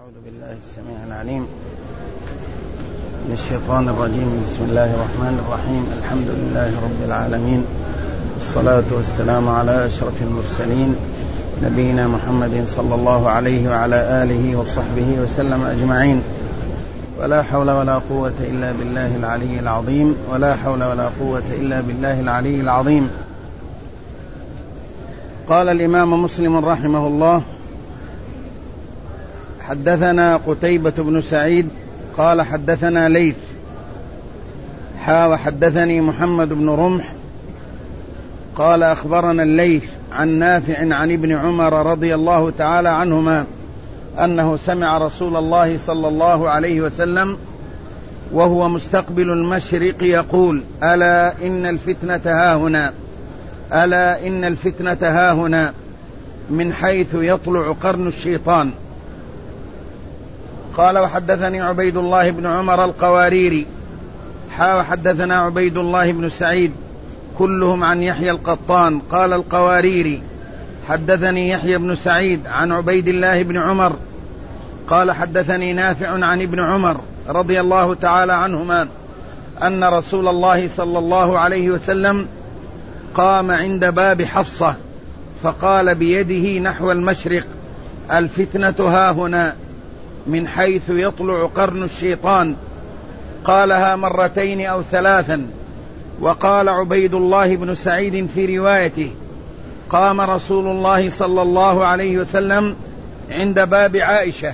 أعوذ بالله السميع العليم من الشيطان الرجيم. بسم الله الرحمن الرحيم. الحمد لله رب العالمين، والصلاة والسلام على أشرف المرسلين نبينا محمد صلى الله عليه وعلى آله وصحبه وسلم أجمعين. ولا حول ولا قوة إلا بالله العلي العظيم، ولا حول ولا قوة إلا بالله العلي العظيم. قال الإمام مسلم رحمه الله: حدثنا قتيبة بن سعيد قال حدثنا ليث وحدثني محمد بن رمح قال أخبرنا الليث عن نافع عن ابن عمر رضي الله تعالى عنهما أنه سمع رسول الله صلى الله عليه وسلم وهو مستقبل المشرق يقول: ألا إن الفتنة هاهنا، ألا إن الفتنة هاهنا، من حيث يطلع قرن الشيطان. قال: وحدثني عبيد الله بن عمر القواريري وحدثنا عبيد الله بن سعيد كلهم عن يحيى القطان. قال القواريري: حدثني يحيى بن سعيد عن عبيد الله بن عمر قال حدثني نافع عن ابن عمر رضي الله تعالى عنهما أن رسول الله صلى الله عليه وسلم قام عند باب حفصة فقال بيده نحو المشرق: الفتنة هاهنا، من حيث يطلع قرن الشيطان. قالها مرتين أو ثلاثا. وقال عبيد الله بن سعيد في روايته: قام رسول الله صلى الله عليه وسلم عند باب عائشة.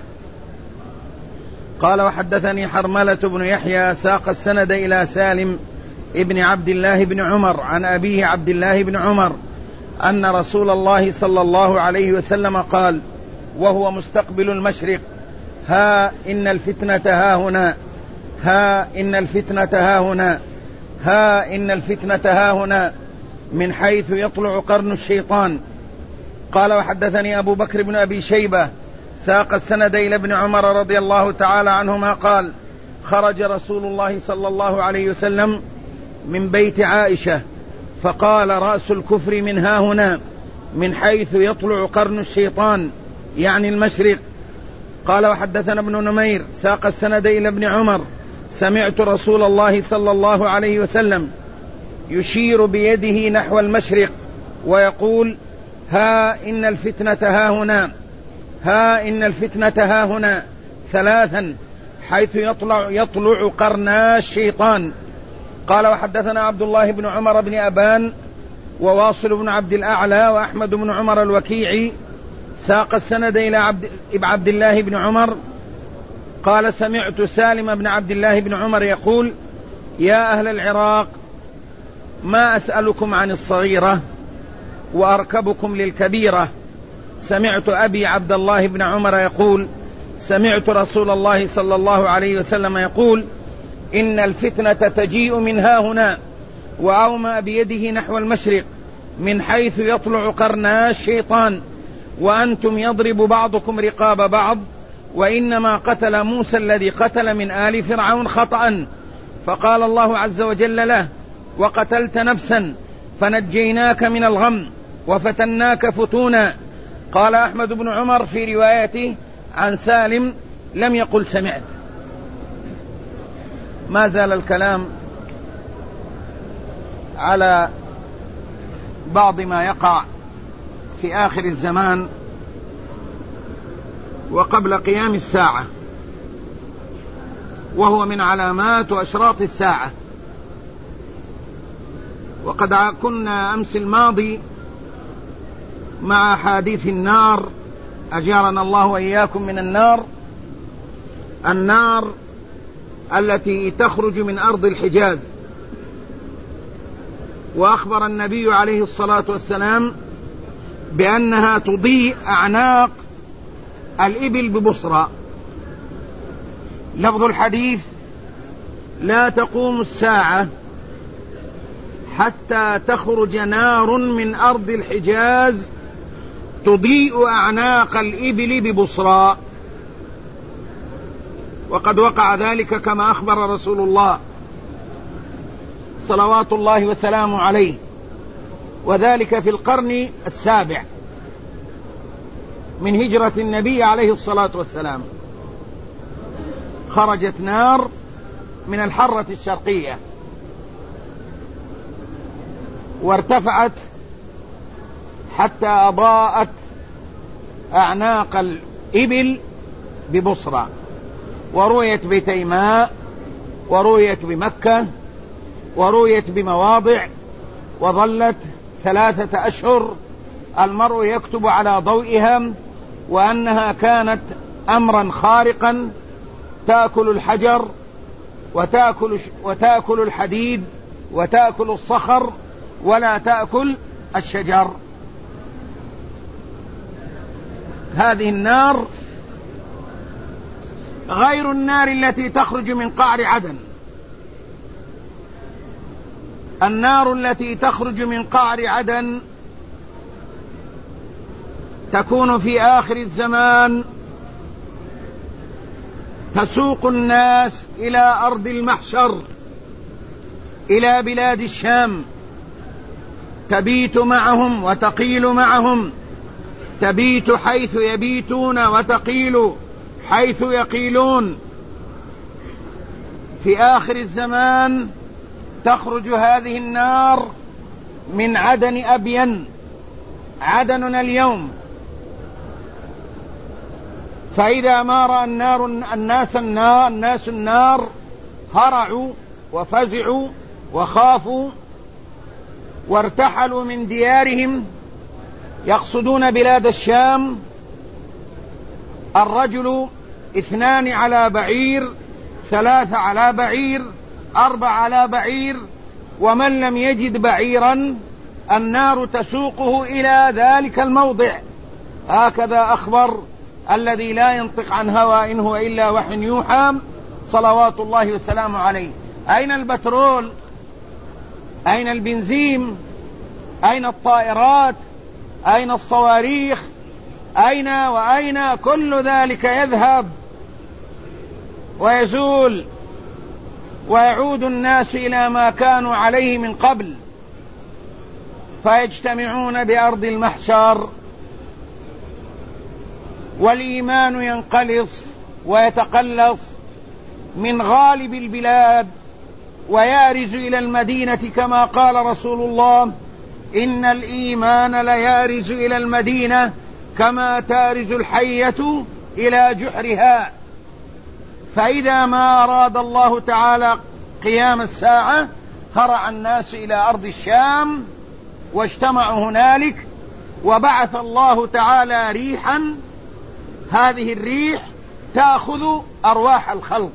قال: وحدثني حرملة بن يحيى ساق السند إلى سالم ابن عبد الله بن عمر عن أبيه عبد الله بن عمر أن رسول الله صلى الله عليه وسلم قال وهو مستقبل المشرق: ها إن الفتنة هاهنا، ها إن الفتنة هاهنا، ها إن الفتنة هاهنا، من حيث يطلع قرن الشيطان. قال: وحدثني أبو بكر بن أبي شيبة ساق السند إلى ابن عمر رضي الله تعالى عنهما قال: خرج رسول الله صلى الله عليه وسلم من بيت عائشة فقال: رأس الكفر من هاهنا، من حيث يطلع قرن الشيطان، يعني المشرق. قال: وحدثنا ابن نمير ساق السند إلى ابن عمر: سمعت رسول الله صلى الله عليه وسلم يشير بيده نحو المشرق ويقول: ها إن الفتنة هاهنا، ها إن الفتنة هاهنا، ثلاثا، حيث يطلع قرنا الشيطان. قال: وحدثنا عبد الله بن عمر بن أبان وواصل بن عبد الأعلى وأحمد بن عمر الوكيعي ساق السند إلى عبد الله بن عمر قال: سمعت سالم بن عبد الله بن عمر يقول: يا أهل العراق، ما أسألكم عن الصغيرة وأركبكم للكبيرة. سمعت أبي عبد الله بن عمر يقول: سمعت رسول الله صلى الله عليه وسلم يقول: إن الفتنة تجيء من هاهنا، وأومأ بيده نحو المشرق، من حيث يطلع قرنا الشيطان، وأنتم يضرب بعضكم رقاب بعض، وإنما قتل موسى الذي قتل من آل فرعون خطأ، فقال الله عز وجل له: وقتلت نفسا فنجيناك من الغم وفتناك فتونا. قال أحمد بن عمر في روايته عن سالم: لم يقل سمعت. ما زال الكلام على بعض ما يقع في آخر الزمان وقبل قيام الساعة، وهو من علامات وأشراط الساعة. وقد كنا أمس الماضي مع حديث النار، أجارنا الله وإياكم من النار، النار التي تخرج من أرض الحجاز. وأخبر النبي عليه الصلاة والسلام بأنها تضيء أعناق الإبل ببصرى. لفظ الحديث: لا تقوم الساعة حتى تخرج نار من أرض الحجاز تضيء أعناق الإبل ببصرى. وقد وقع ذلك كما أخبر رسول الله صلوات الله وسلامه عليه، وذلك في القرن السابع من هجرة النبي عليه الصلاة والسلام. خرجت نار من الحرة الشرقية وارتفعت حتى أضاءت أعناق الإبل ببصرى، ورؤيت بتيماء، ورؤيت بمكة، ورؤيت بمواضع، وظلت 3 أشهر المرء يكتب على ضوئها، وأنها كانت أمرا خارقا تأكل الحجر وتأكل الحديد وتأكل الصخر ولا تأكل الشجر. هذه النار غير النار التي تخرج من قعر عدن. النار التي تخرج من قعر عدن تكون في آخر الزمان، تسوق الناس إلى أرض المحشر، إلى بلاد الشام، تبيت معهم وتقيل معهم، تبيت حيث يبيتون وتقيل حيث يقيلون. في آخر الزمان تخرج هذه النار من عدن أبين، عدننا اليوم. فإذا ما رأى الناس النار هرعوا وفزعوا وخافوا وارتحلوا من ديارهم يقصدون بلاد الشام. الرجل 2 على بعير، 3 على بعير، 4 على بعير، ومن لم يجد بعيرا النار تسوقه إلى ذلك الموضع. هكذا أخبر الذي لا ينطق عن هوى إن هو إلا وحي يوحى صلوات الله والسلام عليه. أين البترول؟ أين البنزين؟ أين الطائرات؟ أين الصواريخ؟ أين كل ذلك يذهب ويزول، ويعود الناس إلى ما كانوا عليه من قبل، فيجتمعون بأرض المحشر، والإيمان ينقلص ويتقلص من غالب البلاد ويارز إلى المدينة، كما قال رسول الله: إن الإيمان ليارز إلى المدينة كما تارز الحية إلى جحرها. فإذا ما أراد الله تعالى قيام الساعة هرع الناس إلى أرض الشام واجتمعوا هنالك، وبعث الله تعالى ريحا، هذه الريح تأخذ أرواح الخلق،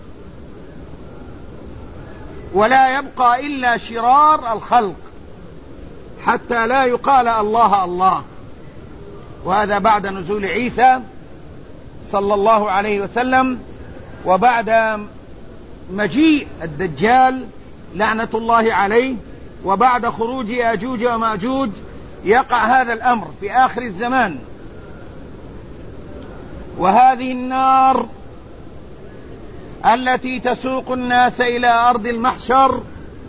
ولا يبقى إلا شرار الخلق حتى لا يقال الله الله. وهذا بعد نزول عيسى صلى الله عليه وسلم، وبعد مجيء الدجال لعنة الله عليه، وبعد خروج يأجوج ومأجوج يقع هذا الأمر في آخر الزمان. وهذه النار التي تسوق الناس إلى أرض المحشر،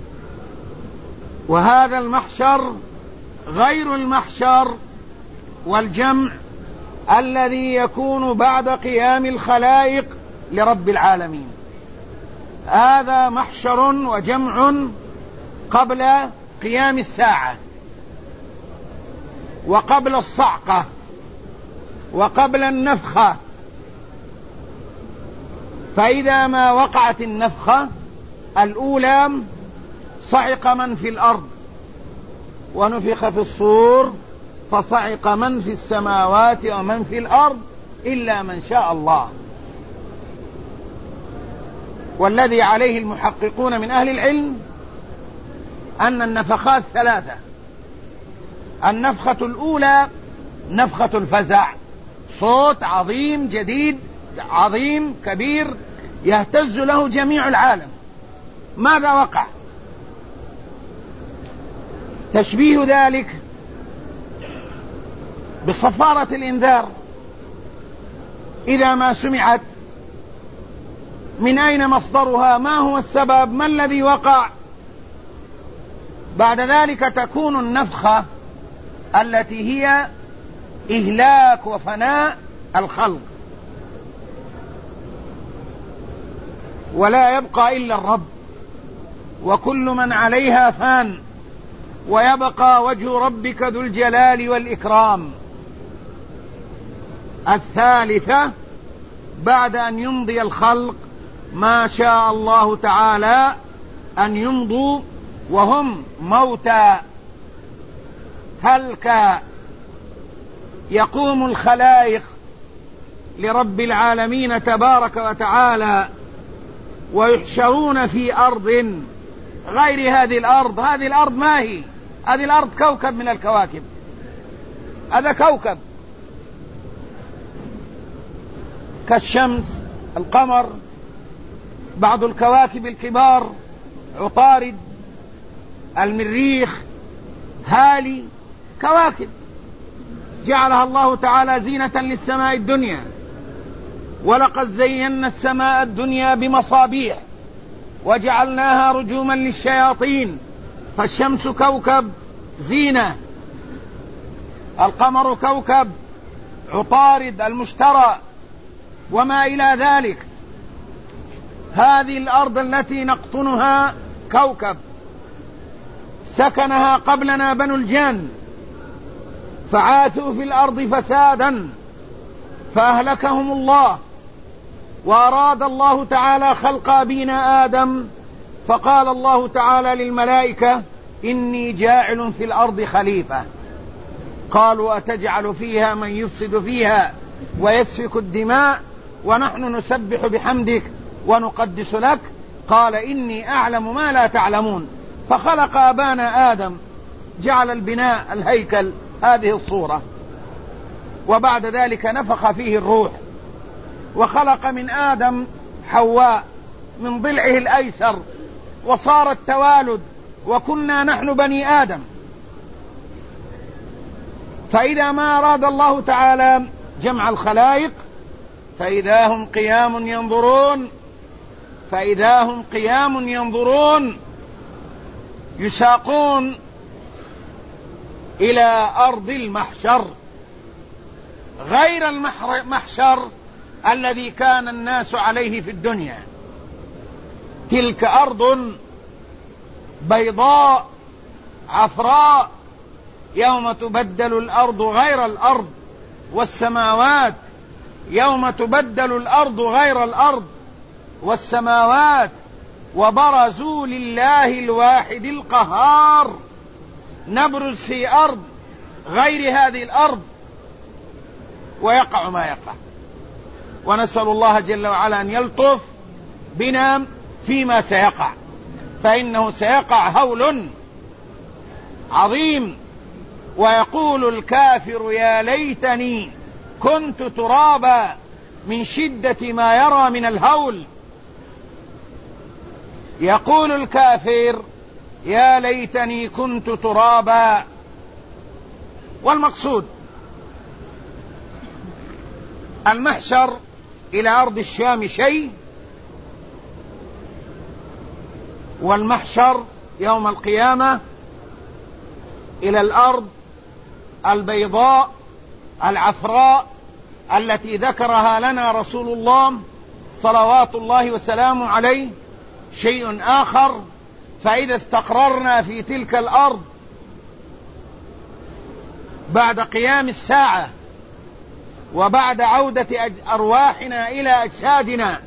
وهذا المحشر غير المحشر والجمع الذي يكون بعد قيام الخلائق لرب العالمين. هذا محشر وجمع قبل قيام الساعة، وقبل الصعقة، وقبل النفخة. فإذا ما وقعت النفخة الأولى صعق من في الأرض، ونفخ في الصور فصعق من في السماوات ومن في الأرض إلا من شاء الله. والذي عليه المحققون من أهل العلم أن النفخات 3. النفخة الأولى نفخة الفزع، صوت عظيم جديد عظيم كبير يهتز له جميع العالم. ماذا وقع؟ تشبيه ذلك بصفارة الإنذار، إذا ما سمعت من أين مصدرها؟ ما هو السبب؟ ما الذي وقع؟ بعد ذلك تكون النفخة التي هي إهلاك وفناء الخلق. ولا يبقى إلا الرب، وكل من عليها فان، ويبقى وجه ربك ذو الجلال والإكرام. الثالثة بعد أن يمضي الخلق ما شاء الله تعالى أن يمضوا وهم موتى هلكا، يقوم الخلائق لرب العالمين تبارك وتعالى ويحشرون في أرض غير هذه الأرض. هذه الأرض ما هي؟ هذه الأرض كوكب من الكواكب، هذا كوكب كالشمس، القمر، بعض الكواكب الكبار، عطارد، المريخ، هالي، كواكب جعلها الله تعالى زينة للسماء الدنيا. ولقد زينا السماء الدنيا بمصابيح وجعلناها رجوما للشياطين. فالشمس كوكب زينة، القمر كوكب، عطارد، المشتري، وما إلى ذلك. هذه الأرض التي نقطنها كوكب سكنها قبلنا بنو الجان فعاثوا في الأرض فسادا فأهلكهم الله. وأراد الله تعالى خلق أبينا آدم فقال الله تعالى للملائكة إني جاعل في الأرض خليفة. قالوا أتجعل فيها من يفسد فيها ويسفك الدماء ونحن نسبح بحمدك ونقدس لك؟ قال إني أعلم ما لا تعلمون. فخلق أبانا آدم، جعل البناء الهيكل هذه الصورة، وبعد ذلك نفخ فيه الروح، وخلق من آدم حواء من ضلعه الأيسر، وصار التوالد، وكنا نحن بني آدم. فإذا ما أراد الله تعالى جمع الخلائق فإذا هم قيام ينظرون، فإذا هم قيام ينظرون، يساقون إلى أرض المحشر غير المحشر الذي كان الناس عليه في الدنيا. تلك أرض بيضاء عفراء يوم تبدل الأرض غير الأرض والسماوات، يوم تبدل الأرض غير الأرض والسماوات وبرزوا لله الواحد القهار. نبرز في أرض غير هذه الأرض ويقع ما يقع، ونسأل الله جل وعلا أن يلطف بنا فيما سيقع، فإنه سيقع هول عظيم. ويقول الكافر يا ليتني كنت ترابا من شدة ما يرى من الهول. يقول الكافر يا ليتني كنت ترابا. والمقصود المحشر إلى أرض الشام شيء، والمحشر يوم القيامة إلى الأرض البيضاء العفراء التي ذكرها لنا رسول الله صلوات الله وسلامه عليه شيء آخر. فإذا استقررنا في تلك الأرض بعد قيام الساعة وبعد عودة أرواحنا إلى أجسادنا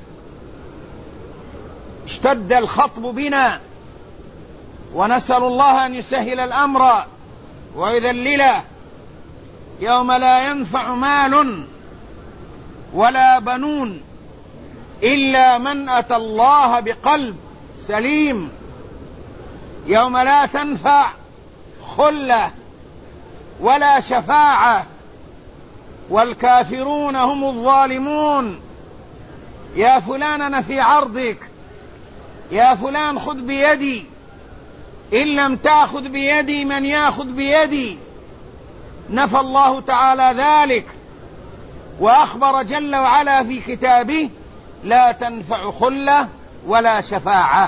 اشتد الخطب بنا، ونسأل الله أن يسهل الأمر ويذلله. يوم لا ينفع مال ولا بنون إلا من أتى الله بقلب سليم. يوم لا تنفع خلة ولا شفاعة، والكافرون هم الظالمون. يا فلان أنا في عرضك، يا فلان خذ بيدي، إن لم تأخذ بيدي من يأخذ بيدي. نفى الله تعالى ذلك وأخبر جل وعلا في كتابه لا تنفع خلة ولا شفاعة،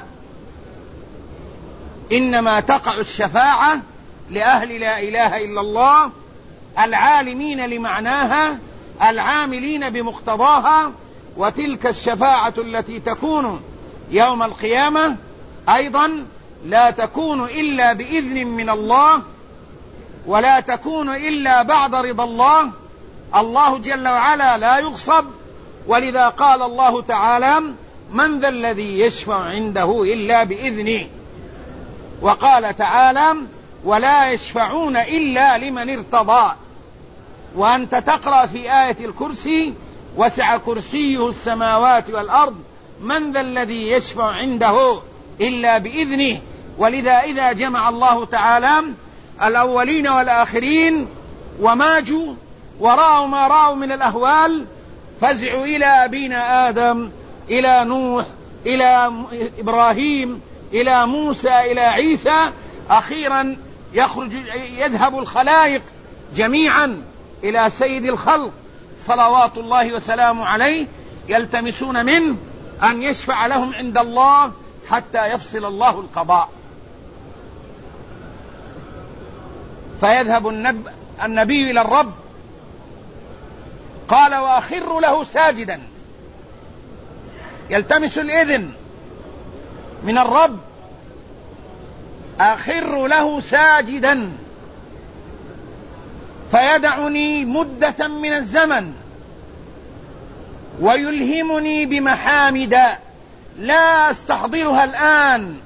إنما تقع الشفاعة لأهل لا إله إلا الله العالمين لمعناها العاملين بمقتضاها. وتلك الشفاعة التي تكون يوم القيامة أيضا لا تكون إلا بإذن من الله، ولا تكون إلا بعد رضا الله. الله جل وعلا لا يغصب، ولذا قال الله تعالى: من ذا الذي يشفع عنده إلا بإذنه. وقال تعالى: ولا يشفعون إلا لمن ارتضى. وأنت تقرأ في آية الكرسي: وسع كرسيه السماوات والأرض من ذا الذي يشفع عنده إلا بإذنه. ولذا إذا جمع الله تعالى الأولين والآخرين وماجوا ورأوا ما رأوا من الأهوال، فزعوا إلى أبينا آدم، إلى نوح، إلى إبراهيم، إلى موسى، إلى عيسى، أخيرا يذهب الخلائق جميعا إلى سيد الخلق صلوات الله وسلامه عليه، يلتمسون منه أن يشفع لهم عند الله حتى يفصل الله القضاء. فيذهب النبي إلى الرب، قال: وأخر له ساجدا، يلتمس الإذن من الرب: أخر له ساجدا فيدعني مدة من الزمن ويلهمني بمحامد لا أستحضرها الآن.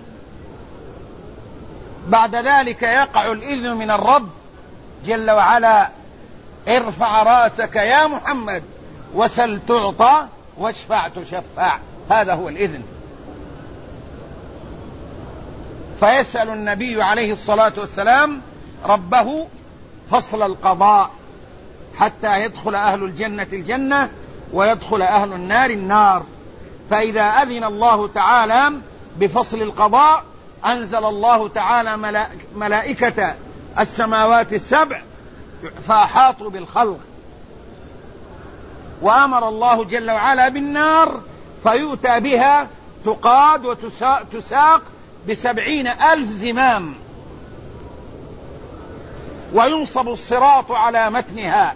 بعد ذلك يقع الإذن من الرب جل وعلا: ارفع راسك يا محمد وسل تعطى واشفع تشفع. هذا هو الإذن. فيسأل النبي عليه الصلاة والسلام ربه فصل القضاء حتى يدخل أهل الجنة الجنة ويدخل أهل النار النار. فإذا أذن الله تعالى بفصل القضاء أنزل الله تعالى ملائكة السماوات السبع فأحاطوا بالخلق، وأمر الله جل وعلا بالنار فيؤتى بها تقاد وتساق ب70,000 زمام، وينصب الصراط على متنها،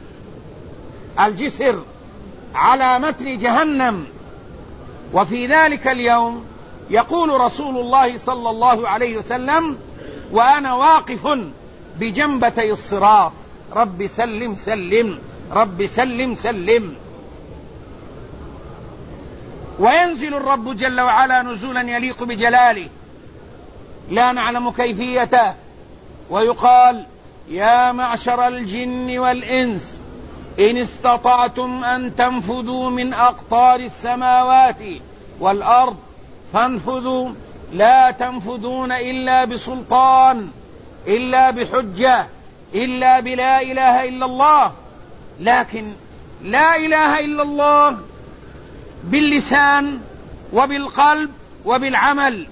الجسر على متن جهنم. وفي ذلك اليوم يقول رسول الله صلى الله عليه وسلم وأنا واقف بجنبتي الصراط: رب سلم سلم، رب سلم سلم. وينزل الرب جل وعلا نزولا يليق بجلاله لا نعلم كيفيته، ويقال: يا معشر الجن والإنس إن استطعتم أن تنفذوا من أقطار السماوات والأرض فانفذوا، لا تنفذون إلا بسلطان، إلا بحجة، إلا بلا إله إلا الله. لكن لا إله إلا الله باللسان وبالقلب وبالعمل،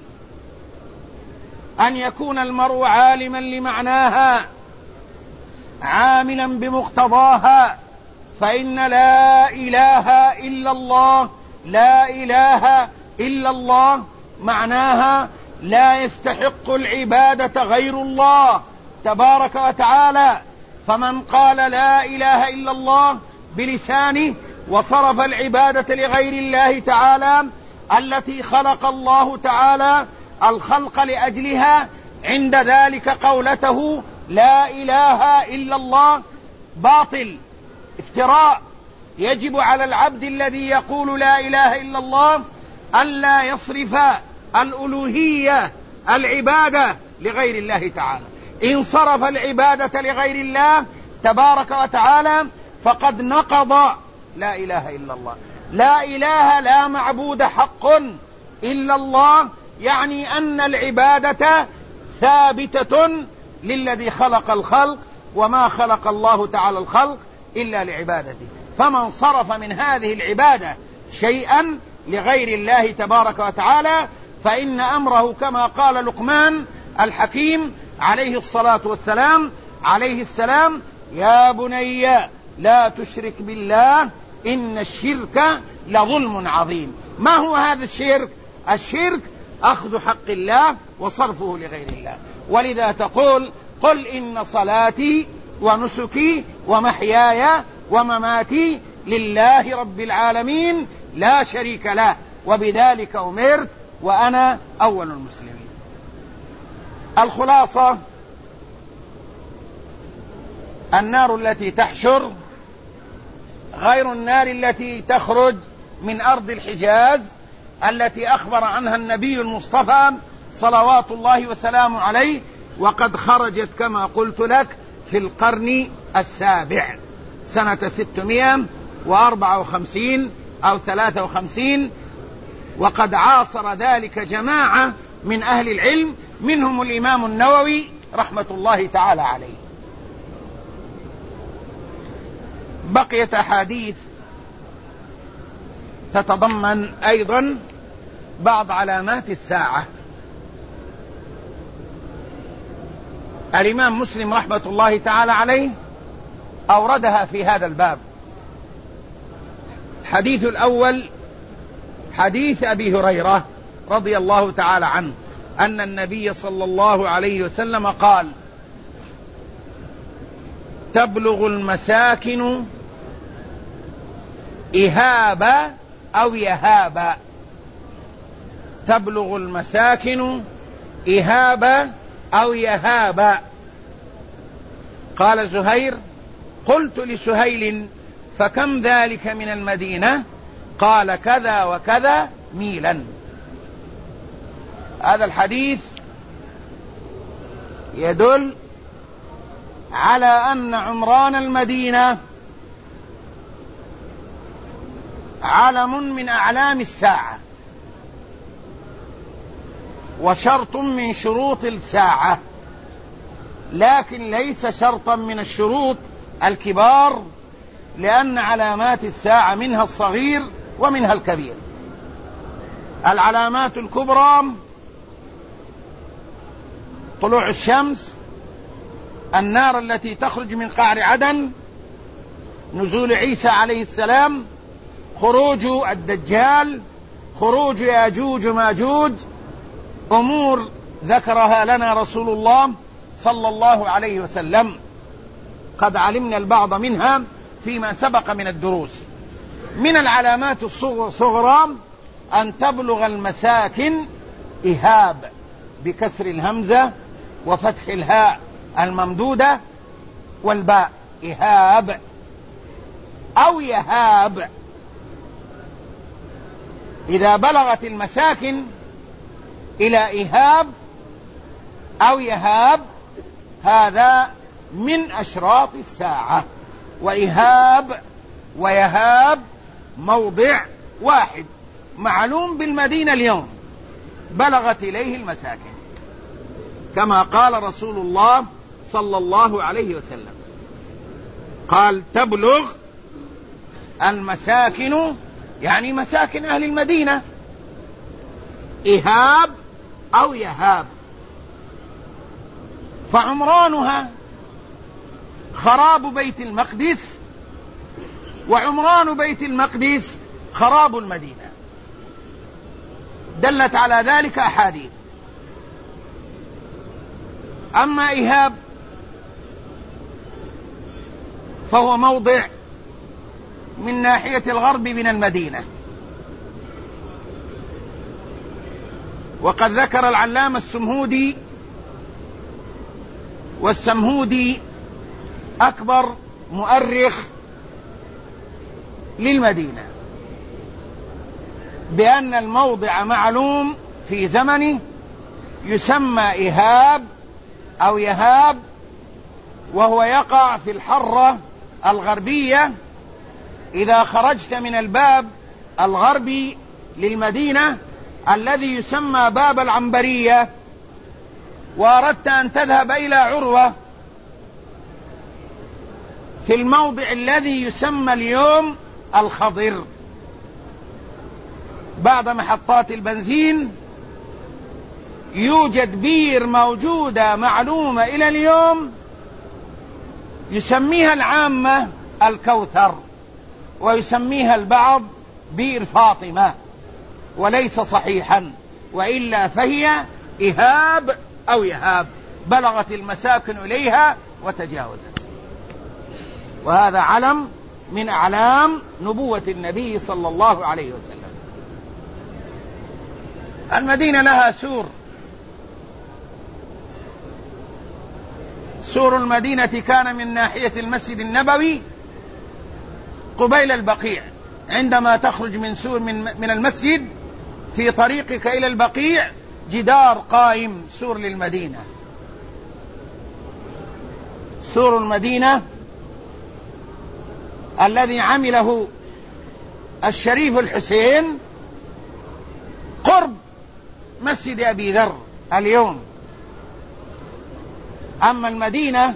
أن يكون المرء عالما لمعناها عاملا بمقتضاها. فإن لا إله إلا الله، لا إله إلا الله معناها لا يستحق العبادة غير الله تبارك وتعالى. فمن قال لا إله إلا الله بلسانه وصرف العبادة لغير الله تعالى التي خلق الله تعالى الخلق لأجلها، عند ذلك قولته لا إله إلا الله باطل، افتراء. يجب على العبد الذي يقول لا إله إلا الله ألا يصرف الألوهية العبادة لغير الله تعالى. إن صرف العبادة لغير الله تبارك وتعالى فقد نقض لا إله إلا الله. لا إله، لا معبود حق إلا الله، يعني أن العبادة ثابتة للذي خلق الخلق، وما خلق الله تعالى الخلق إلا لعبادته. فمن صرف من هذه العبادة شيئا لغير الله تبارك وتعالى فإن أمره كما قال لقمان الحكيم عليه الصلاة والسلام يا بني لا تشرك بالله إن الشرك لظلم عظيم. ما هو هذا الشرك؟ الشرك أخذ حق الله وصرفه لغير الله. ولذا تقول: قل إن صلاتي ونسكي ومحياي ومماتي لله رب العالمين لا شريك له وبذلك أمرت وأنا أول المسلمين. الخلاصة: النار التي تحشر غير النار التي تخرج من أرض الحجاز التي أخبر عنها النبي المصطفى صلوات الله وسلامه عليه، وقد خرجت كما قلت لك في القرن السابع سنة 654 أو 53، وقد عاصر ذلك جماعة من أهل العلم منهم الإمام النووي رحمة الله تعالى عليه. بقيت أحاديث تتضمن أيضا بعض علامات الساعة. الإمام مسلم رحمة الله تعالى عليه أوردها في هذا الباب. الحديث الأول حديث أبي هريرة رضي الله تعالى عنه أن النبي صلى الله عليه وسلم قال: تبلغ المساكن إهابة أو يهابة. تبلغ المساكن إهابة أو يهابة. قال زهير: قلت لسهيل: فكم ذلك من المدينة؟ قال: كذا وكذا ميلا. هذا الحديث يدل على أن عمران المدينة علم من أعلام الساعة وشرط من شروط الساعة، لكن ليس شرطا من الشروط الكبار، لأن علامات الساعة منها الصغير ومنها الكبير. العلامات الكبرى: طلوع الشمس، النار التي تخرج من قعر عدن، نزول عيسى عليه السلام، خروج الدجال، خروج ياجوج وماجوج، أمور ذكرها لنا رسول الله صلى الله عليه وسلم، قد علمنا البعض منها فيما سبق من الدروس. من العلامات الصغرى أن تبلغ المساكن إهاب بكسر الهمزة وفتح الهاء الممدودة والباء، إهاب أو يهاب. إذا بلغت المساكن إلى إهاب أو يهاب هذا من أشراط الساعة. وإهاب ويهاب موضع واحد معلوم بالمدينة اليوم بلغت إليه المساكن، كما قال رسول الله صلى الله عليه وسلم، قال: تبلغ المساكن، يعني مساكن أهل المدينة، إهاب أو يهاب. فعمرانها خراب بيت المقدس، وعمران بيت المقدس خراب المدينة. دلت على ذلك أحاديث. أما إهاب فهو موضع من ناحية الغرب من المدينة، وقد ذكر العلامة السمهودي، والسمهودي أكبر مؤرخ للمدينة، بأن الموضع معلوم في زمنه يسمى إهاب أو يهاب، وهو يقع في الحرة الغربية. إذا خرجت من الباب الغربي للمدينة الذي يسمى باب العنبرية وأردت أن تذهب إلى عروة في الموضع الذي يسمى اليوم الخضر بعد محطات البنزين، يوجد بير موجودة معلومة إلى اليوم يسميها العامة الكوثر، ويسميها البعض بير فاطمة، وليس صحيحا، وإلا فهي إهاب أو يهاب، بلغت المساكن إليها وتجاوزت. وهذا علم من أعلام نبوة النبي صلى الله عليه وسلم. المدينة لها سور المدينة كان من ناحية المسجد النبوي قبيل البقيع. عندما تخرج من المسجد في طريقك إلى البقيع جدار قائم، سور للمدينة. سور المدينة الذي عمله الشريف الحسين قرب مسجد أبي ذر اليوم. أما المدينة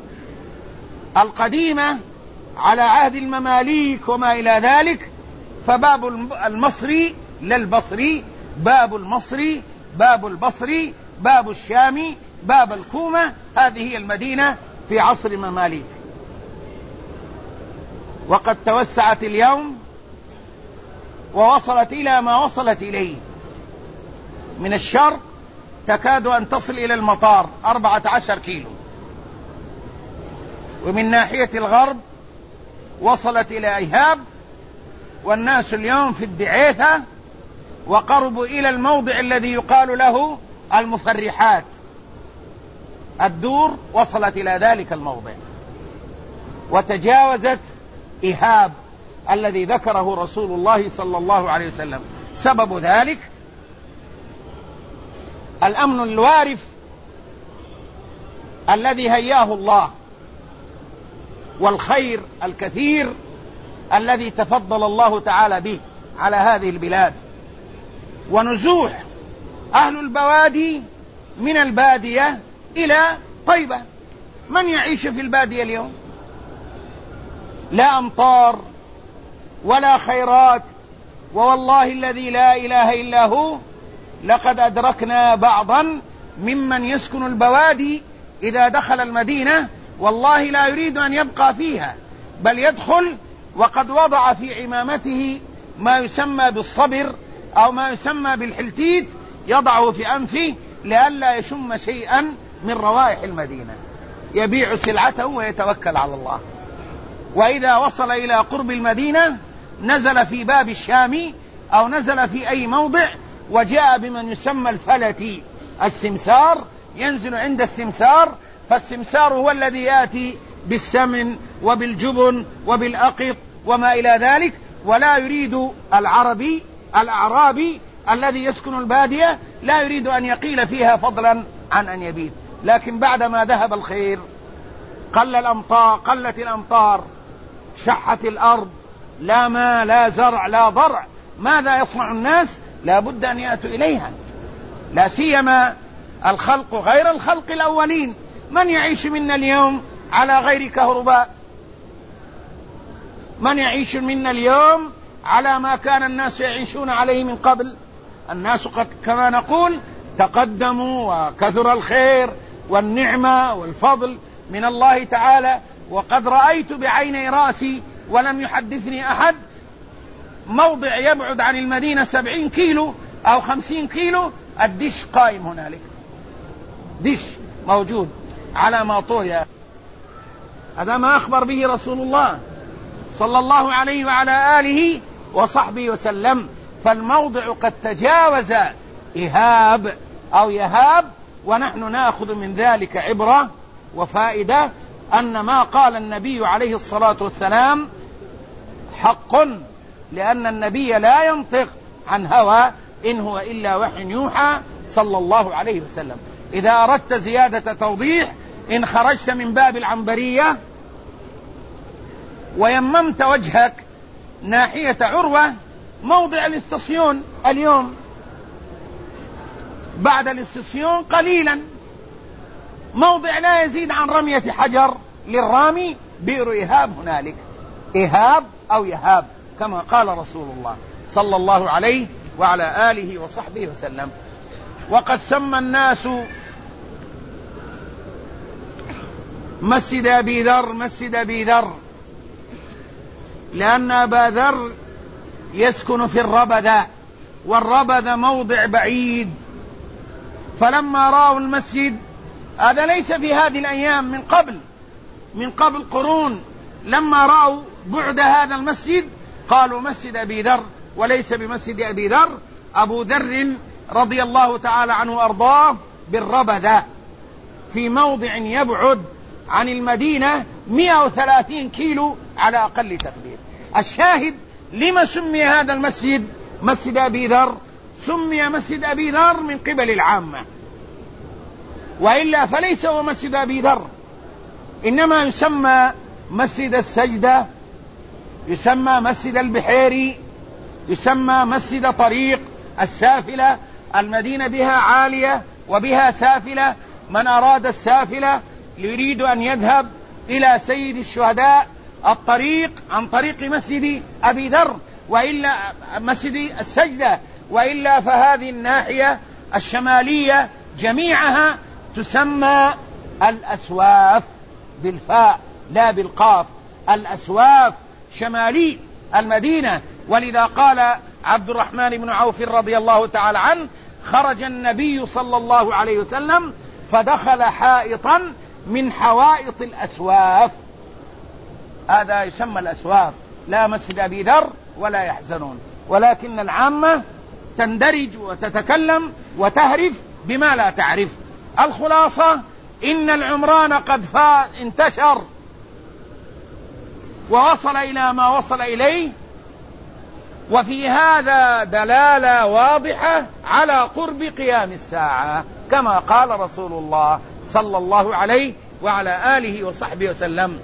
القديمة على عهد المماليك وما إلى ذلك فباب المصري للبصري، باب المصري، باب البصري، باب الشامي، باب الكومة. هذه هي المدينة في عصر المماليك، وقد توسعت اليوم ووصلت إلى ما وصلت إليه. من الشرق تكاد أن تصل إلى المطار 14 كيلو، ومن ناحية الغرب وصلت إلى إيهاب، والناس اليوم في الدعيثة، وقربوا إلى الموضع الذي يقال له المفرحات. الدور وصلت إلى ذلك الموضع وتجاوزت إيهاب الذي ذكره رسول الله صلى الله عليه وسلم. سبب ذلك الأمن الوارف الذي هياه الله، والخير الكثير الذي تفضل الله تعالى به على هذه البلاد، ونزوح أهل البوادي من البادية إلى طيبة. من يعيش في البادية اليوم؟ لا أمطار ولا خيرات، ووالله الذي لا إله إلا هو لقد أدركنا بعضا ممن يسكن البوادي إذا دخل المدينة والله لا يريد أن يبقى فيها، بل يدخل وقد وضع في عمامته ما يسمى بالصبر أو ما يسمى بالحلتيت، يضعه في أنفه لئلا يشم شيئا من روائح المدينة، يبيع سلعته ويتوكل على الله. وإذا وصل إلى قرب المدينة نزل في باب الشام أو نزل في أي موضع وجاء بمن يسمى الفلتي، السمسار، ينزل عند السمسار، فالسمسار هو الذي يأتي بالسمن وبالجبن وبالأقط وما إلى ذلك، ولا يريد الأعرابي الذي يسكن البادية لا يريد أن يقيل فيها فضلا عن أن يبيت. لكن بعدما ذهب الخير قلت الأمطار، شحت الأرض، لا ماء لا زرع لا ضرع، ماذا يصنع الناس؟ لا بد أن يأتوا إليها، لا سيما الخلق غير الخلق الأولين. من يعيش منا اليوم على غير كهرباء؟ من يعيش منا اليوم على ما كان الناس يعيشون عليه من قبل؟ الناس قد كما نقول تقدموا وكثر الخير والنعمة والفضل من الله تعالى. وقد رأيت بعيني رأسي ولم يحدثني أحد موضع يبعد عن المدينة 70 كيلو أو 50 كيلو الدش قائم هنالك، دش موجود على ماطوريا. هذا ما أخبر به رسول الله صلى الله عليه وعلى آله وصحبه وسلم. فالموضع قد تجاوز إيهاب أو يهاب، ونحن نأخذ من ذلك عبرة وفائدة أن ما قال النبي عليه الصلاة والسلام حق، لأن النبي لا ينطق عن هوى، إن هو إلا وحي يوحى صلى الله عليه وسلم. إذا أردت زيادة توضيح، إن خرجت من باب العنبرية ويممت وجهك ناحية عروة موضع الاستسيون اليوم، بعد الاستسيون قليلا موضع لا يزيد عن رمية حجر للرامي، بئر إيهاب هنالك، إيهاب أو يهاب كما قال رسول الله صلى الله عليه وعلى آله وصحبه وسلم. وقد سمى الناس مسجد أبي ذر مسجد أبي ذر لأن أبا ذر يسكن في الربذة، والربذة موضع بعيد. فلما رأوا المسجد، هذا ليس في هذه الأيام، من قبل قرون، لما رأوا بعد هذا المسجد قالوا مسجد أبي ذر وليس بمسجد أبي ذر. أبو ذر رضي الله تعالى عنه وأرضاه بالربذة في موضع يبعد عن المدينة 130 كيلو على أقل تقدير. الشاهد لما سمي هذا المسجد مسجد أبي ذر؟ سمي مسجد أبي ذر من قبل العامة، وإلا فليس هو مسجد أبي ذر، إنما يسمى مسجد السجدة، يسمى مسجد البحيري، يسمى مسجد طريق السافلة. المدينة بها عالية وبها سافلة، من أراد السافلة يريد أن يذهب إلى سيد الشهداء الطريق عن طريق مسجد أبي ذر، وإلا مسجد السجدة، وإلا فهذه الناحية الشمالية جميعها تسمى الأسواف بالفاء لا بالقاف. الأسواف شمالي المدينة. ولذا قال عبد الرحمن بن عوف رضي الله تعالى عنه: خرج النبي صلى الله عليه وسلم فدخل حائطا من حوائط الأسواف. هذا يسمى الأسواف، لا مسجد أبي ذر ولا يحزنون، ولكن العامة تندرج وتتكلم وتهرف بما لا تعرف. الخلاصة إن العمران قد انتشر ووصل إلى ما وصل إليه، وفي هذا دلالة واضحة على قرب قيام الساعة كما قال رسول الله صلى الله عليه وعلى آله وصحبه وسلم.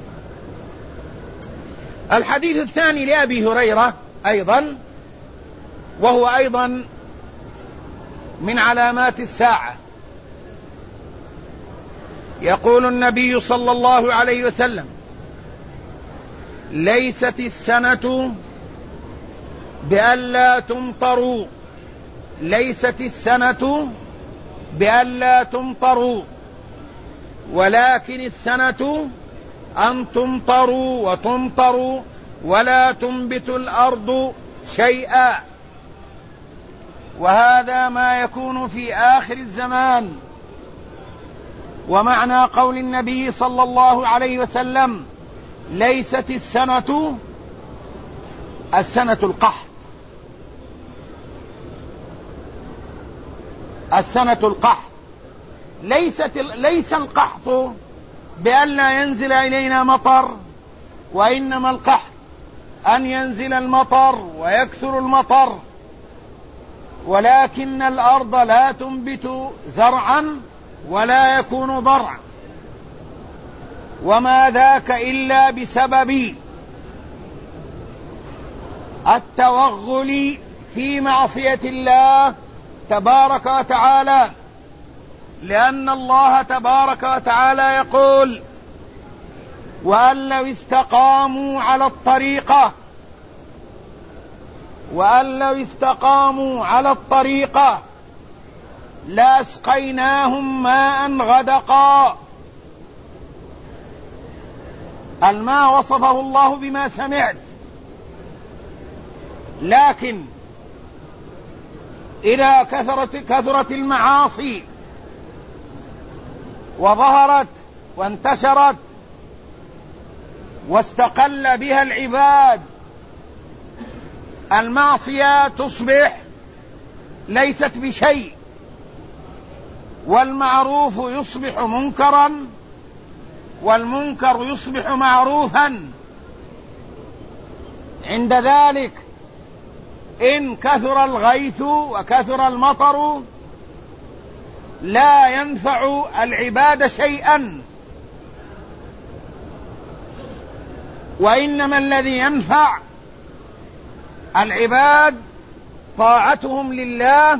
الحديث الثاني لأبي هريرة أيضا، وهو أيضا من علامات الساعة. يقول النبي صلى الله عليه وسلم: ليست السنة بألا تمطروا، ليست السنة بألا تمطروا، ولكن السنة أن تمطروا وتمطروا ولا تنبت الأرض شيئا. وهذا ما يكون في آخر الزمان. ومعنى قول النبي صلى الله عليه وسلم: ليست السنة القحط، السنة القحط، ليس القحط بأن لا ينزل إلينا مطر، وإنما القحط أن ينزل المطر ويكثر المطر، ولكن الأرض لا تنبت زرعا ولا يكون ضرع، وما ذاك إلا بسبب التوغل في معصية الله تبارك وتعالى. لأن الله تبارك وتعالى يقول: وأن لو استقاموا على الطريقة، وأن لو استقاموا على الطريقة لأسقيناهم ماء غدقا. الماء وصفه الله بما سمعت، لكن إذا كثرت المعاصي وظهرت وانتشرت واستقل بها العباد، المعصية تصبح ليست بشيء، والمعروف يصبح منكرا، والمنكر يصبح معروفا. عند ذلك إن كثر الغيث وكثر المطر لا ينفع العباد شيئا، وإنما الذي ينفع العباد طاعتهم لله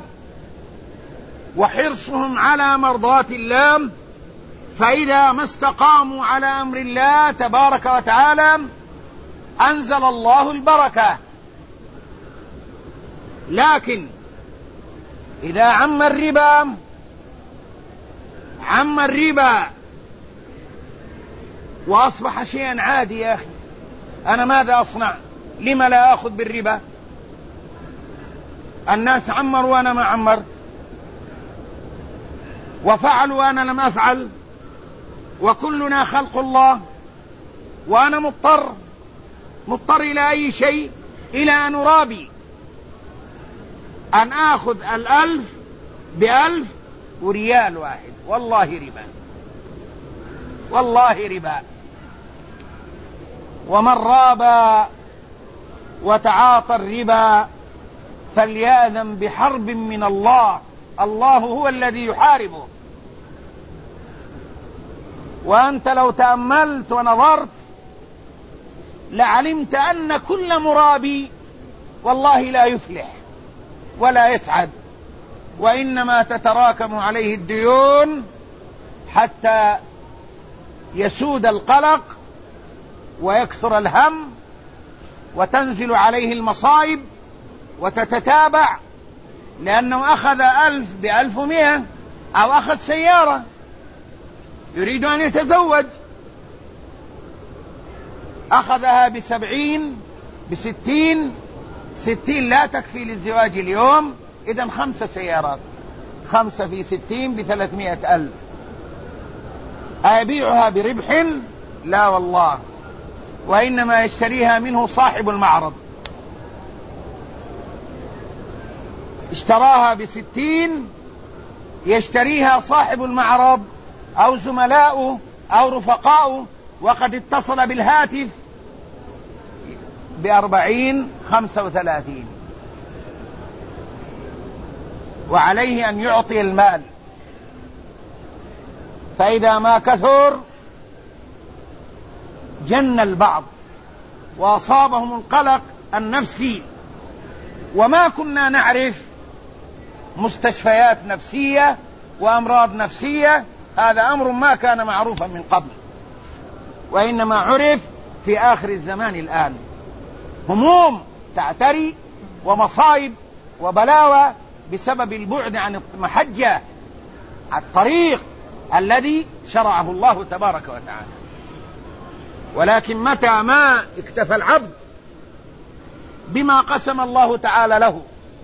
وحرصهم على مرضاة الله. فإذا ما استقاموا على أمر الله تبارك وتعالى أنزل الله البركة. لكن إذا عم الربا وأصبح شيئا عادي، يا أخي أنا ماذا أصنع؟ لما لا أخذ بالربا؟ الناس عمروا وأنا ما عمرت، وفعلوا وأنا لم أفعل، وكلنا خلق الله، وأنا مضطر إلى أي شيء؟ إلى أن أرابي، أن آخذ 1000 ب1000 وريال واحد، والله ربا، والله ربا. ومن رابى وتعاطى الربا فليأذن بحرب من الله، الله هو الذي يحاربه. وأنت لو تأملت ونظرت لعلمت أن كل مرابي والله لا يفلح ولا يسعد، وإنما تتراكم عليه الديون حتى يسود القلق ويكثر الهم وتنزل عليه المصائب وتتتابع، لأنه أخذ 1000 ب1100، أو أخذ سيارة يريد أن يتزوج أخذها ب70 ب60، 60 لا تكفي للزواج اليوم، إذن 5 سيارات، 5 في 60 ب300,000. أيبيعها بربح؟ لا والله، وإنما يشتريها منه صاحب المعرض، اشتراها ب60 يشتريها صاحب المعرض أو زملاؤه أو رفقاؤه، وقد اتصل بالهاتف ب40 35، وعليه أن يعطي المال. فإذا ما كثر جن البعض وأصابهم القلق النفسي، وما كنا نعرف مستشفيات نفسية وأمراض نفسية، هذا أمر ما كان معروفا من قبل، وإنما عرف في آخر الزمان الآن. هموم تعتري ومصائب وبلاوى بسبب البعد عن المحجة، الطريق الذي شرعه الله تبارك وتعالى. ولكن متى ما اكتفى العبد بما قسم الله تعالى له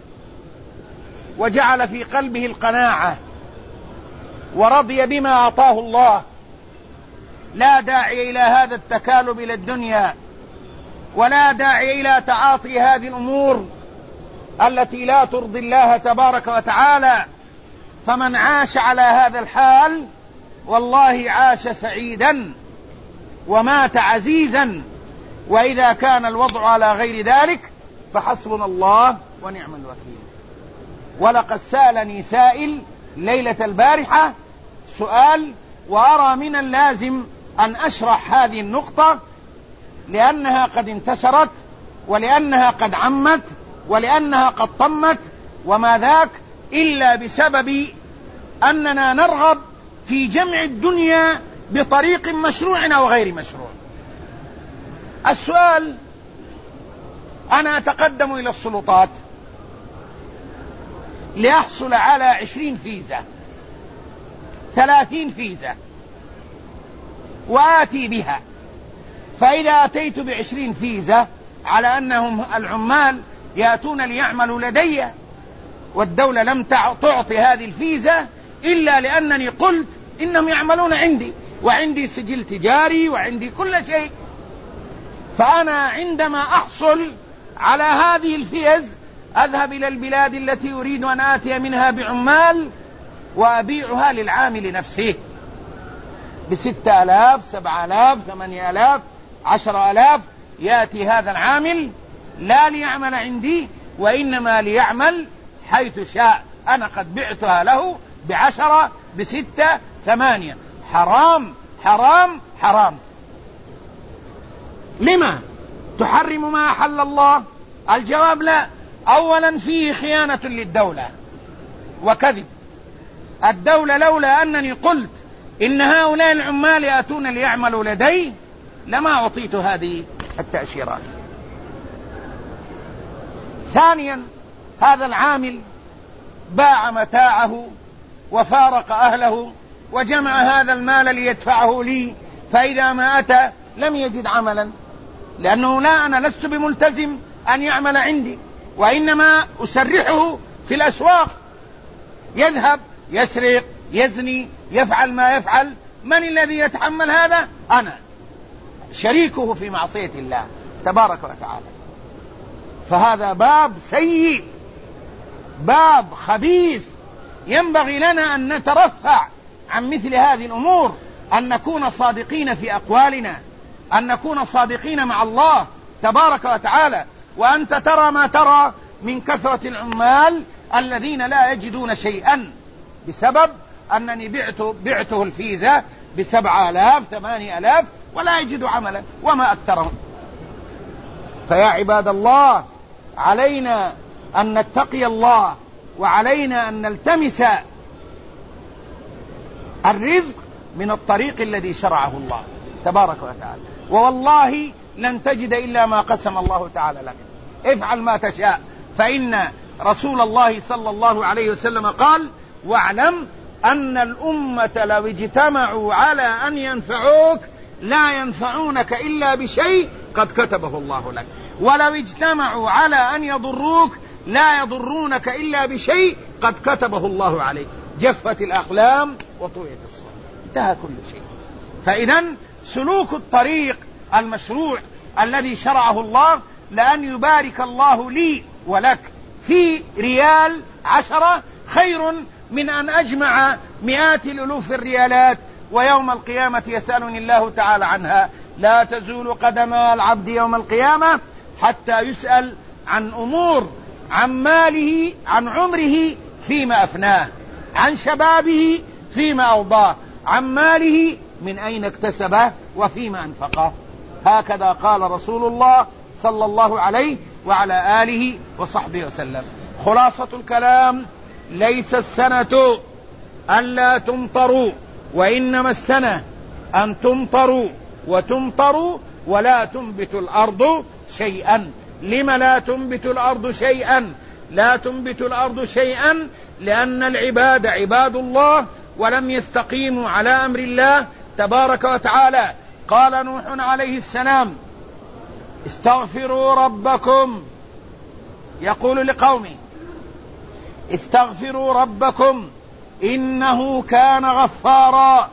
وجعل في قلبه القناعة ورضي بما أعطاه الله، لا داعي إلى هذا التكالب إلى الدنيا، ولا داعي إلى تعاطي هذه الأمور التي لا ترضي الله تبارك وتعالى. فمن عاش على هذا الحال والله عاش سعيدا ومات عزيزا، وإذا كان الوضع على غير ذلك فحسبنا الله ونعم الوكيل. ولقد سألني سائل ليلة البارحة سؤال، وأرى من اللازم أن أشرح هذه النقطة، لأنها قد انتشرت، ولأنها قد عمت، ولأنها قد طمت، وما ذاك إلا بسبب أننا نرغب في جمع الدنيا بطريق مشروع أو غير مشروع. السؤال: أنا أتقدم إلى السلطات لأحصل على 20 فيزا 30 فيزا وآتي بها، فإذا أتيت ب20 فيزا على أنهم العمال يأتون ليعملوا لدي، والدولة لم تعطي هذه الفيزا إلا لأنني قلت إنهم يعملون عندي، وعندي سجل تجاري وعندي كل شيء، فأنا عندما أحصل على هذه الفيز أذهب إلى البلاد التي أريد أن آتي منها بعمال وأبيعها للعامل نفسه ب6,000 7,000 8,000 10,000. يأتي هذا العامل لا ليعمل عندي، وإنما ليعمل حيث شاء، أنا قد بعتها له ب10 ب6 8. حرام حرام حرام. لما تحرم ما أحل الله؟ الجواب لا. أولا فيه خيانة للدولة وكذب. الدولة لولا أنني قلت إن هؤلاء العمال يأتون ليعملوا لدي لما أعطيت هذه التأشيرات. ثانيا هذا العامل باع متاعه وفارق أهله وجمع هذا المال ليدفعه لي، فإذا ما أتى لم يجد عملا، لأنه لا، أنا لست بملتزم أن يعمل عندي، وإنما أسرحه في الأسواق، يذهب يسرق يزني يفعل ما يفعل. من الذي يتحمل هذا؟ أنا شريكه في معصية الله تبارك وتعالى. فهذا باب سيء، باب خبيث، ينبغي لنا أن نترفع عن مثل هذه الأمور، أن نكون صادقين في أقوالنا، أن نكون صادقين مع الله تبارك وتعالى. وأنت ترى ما ترى من كثرة العمال الذين لا يجدون شيئا بسبب أنني بعته الفيزا ب7,000 8,000 ولا يجد عملا، وما أكثرهم. فيا عباد الله، علينا أن نتقي الله، وعلينا أن نلتمس الرزق من الطريق الذي شرعه الله تبارك وتعالى. ووالله لن تجد إلا ما قسم الله تعالى لك. افعل ما تشاء، فإن رسول الله صلى الله عليه وسلم قال: واعلم أن الأمة لو اجتمعوا على أن ينفعوك لا ينفعونك إلا بشيء قد كتبه الله لك، ولو اجتمعوا على أن يضروك لا يضرونك إلا بشيء قد كتبه الله عليك. جفت الأقلام وطويت الصحف، انتهى كل شيء. فإذا سلوك الطريق المشروع الذي شرعه الله، لأن يبارك الله لي ولك في ريال 10 خير من أن أجمع مئات الألوف الريالات ويوم القيامة يسألني الله تعالى عنها. لا تزول قدم العبد يوم القيامة حتى يسأل عن أمور: عن ماله، عن عمره فيما أفناه، عن شبابه فيما أوضاه، عن ماله من أين اكتسبه وفيما أنفقه. هكذا قال رسول الله صلى الله عليه وعلى آله وصحبه وسلم. خلاصة الكلام: ليس السنة ألا تمطروا، وإنما السنة أن تمطروا وتمطروا ولا تنبت الأرض شيئا. لم لا تنبت الأرض شيئا؟ لا تنبت الأرض شيئا لأن العباد عباد الله ولم يستقيموا على أمر الله تبارك وتعالى. قال نوح عليه السلام: استغفروا ربكم، يقول لقومه: استغفروا ربكم إنه كان غفارا